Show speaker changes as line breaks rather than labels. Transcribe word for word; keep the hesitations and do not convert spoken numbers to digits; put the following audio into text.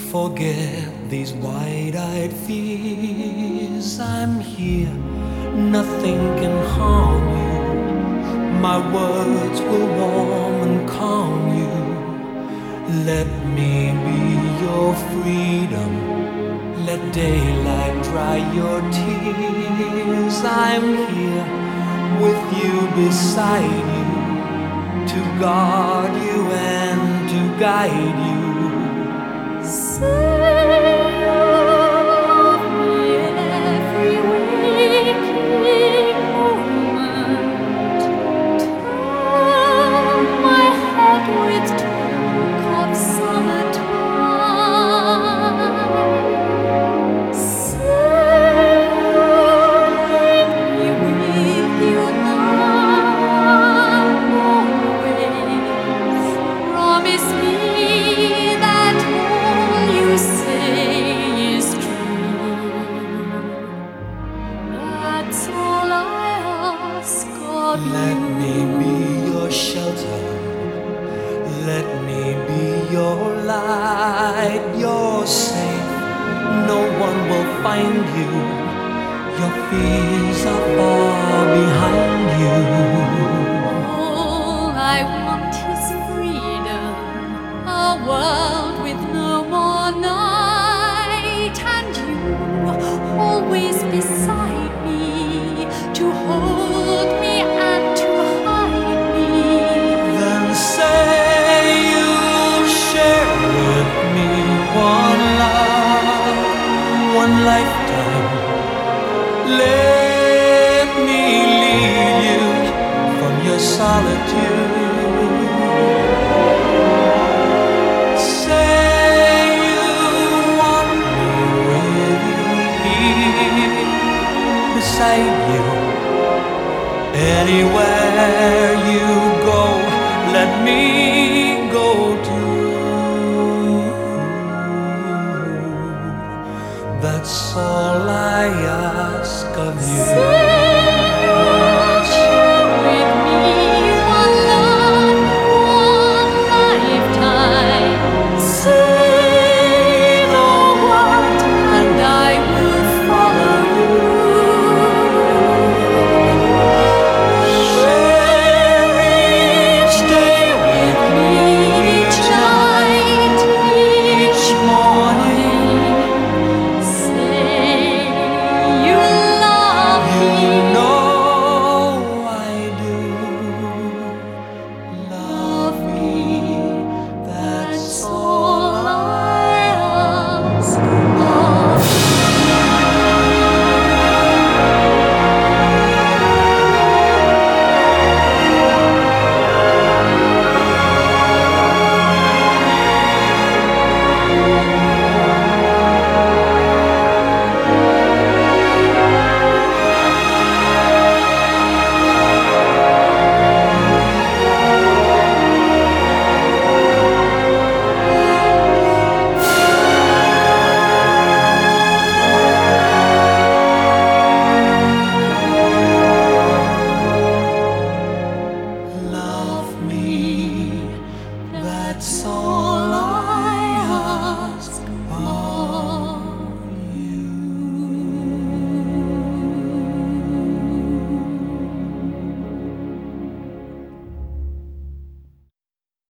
Forget these wide-eyed fears. I'm here, nothing can harm you. My words will warm and calm you. Let me be your freedom. Let daylight dry your tears. I'm here with you, beside you, to guard you and to guide you.
Save me every waking moment. Turn my head with talk of summertime. Save me with you now, always. Promise me that all you say is true. That's all I ask of
Let
you.
me be your shelter. Let me be your light. You're safe. No one will find you. Your fears are far behind you.
All I want is freedom, a world with no more night, and you always beside me, to hold me and to hide me.
Then say you'll share with me one love, one lifetime. Let me lead you from your solitude. Say you want me with you, here beside you. Anywhere you go, let me go too. That's all I ask of you.